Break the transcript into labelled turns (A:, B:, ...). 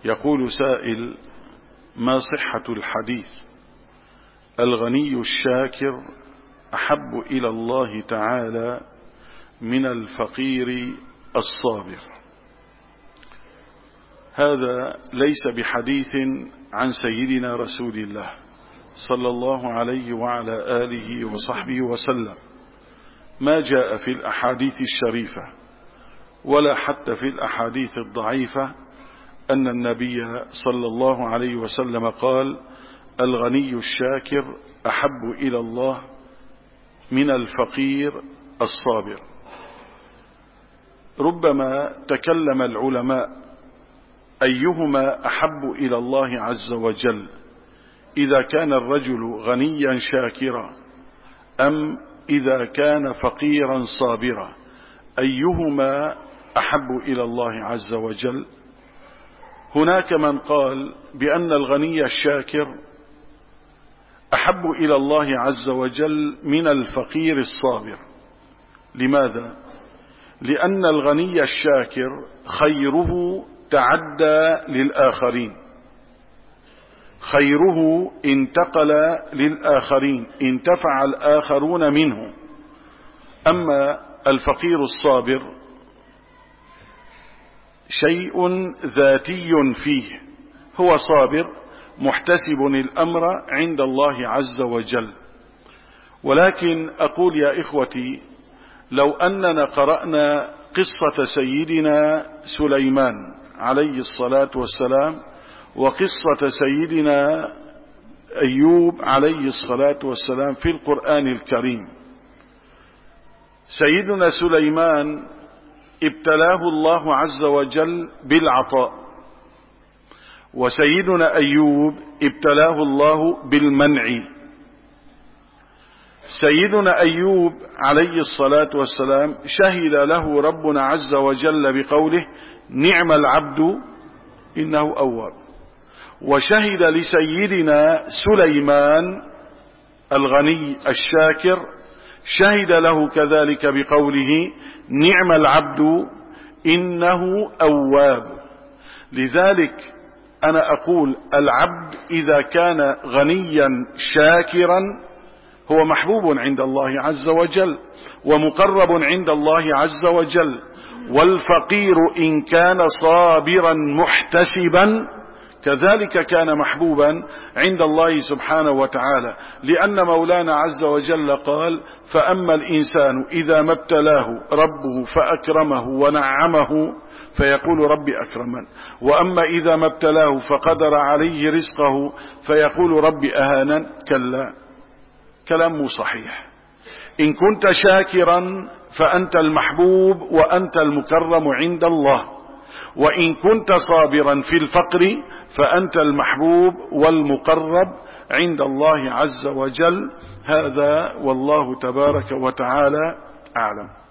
A: يقول سائل: ما صحة الحديث الغني الشاكر أحب إلى الله تعالى من الفقير الصابر؟ هذا ليس بحديث عن سيدنا رسول الله صلى الله عليه وعلى آله وصحبه وسلم، ما جاء في الأحاديث الشريفة ولا حتى في الأحاديث الضعيفة أن النبي صلى الله عليه وسلم قال: الغني الشاكر أحب إلى الله من الفقير الصابر. ربما تكلم العلماء أيهما أحب إلى الله عز وجل، إذا كان الرجل غنيا شاكرا أم إذا كان فقيرا صابرا، أيهما أحب إلى الله عز وجل؟ هناك من قال بأن الغني الشاكر أحب إلى الله عز وجل من الفقير الصابر. لماذا؟ لأن الغني الشاكر خيره تعدى للآخرين، خيره انتقل للآخرين، انتفع الآخرون منه. أما الفقير الصابر شيء ذاتي فيه، هو صابر محتسب الأمر عند الله عز وجل. ولكن أقول يا إخوتي، لو أننا قرأنا قصة سيدنا سليمان عليه الصلاة والسلام وقصة سيدنا أيوب عليه الصلاة والسلام في القرآن الكريم، سيدنا سليمان ابتلاه الله عز وجل بالعطاء، وسيدنا أيوب ابتلاه الله بالمنع. سيدنا أيوب عليه الصلاة والسلام شهد له ربنا عز وجل بقوله: نعم العبد إنه أواب. وشهد لسيدنا سليمان الغني الشاكر، شهد له كذلك بقوله: نعم العبد إنه أواب. لذلك أنا أقول العبد إذا كان غنيا شاكرا هو محبوب عند الله عز وجل ومقرب عند الله عز وجل، والفقير إن كان صابرا محتسبا كذلك كان محبوبا عند الله سبحانه وتعالى، لأن مولانا عز وجل قال: فأما الإنسان إذا ما ابتلاه ربه فأكرمه ونعمه فيقول ربي أكرمن، وأما إذا ما ابتلاه فقدر عليه رزقه فيقول ربي أهانن. كلا، كلام صحيح. إن كنت شاكرا فأنت المحبوب وأنت المكرم عند الله، وإن كنت صابرا في الفقر فأنت المحبوب والمقرب عند الله عز وجل. هذا والله تبارك وتعالى أعلم.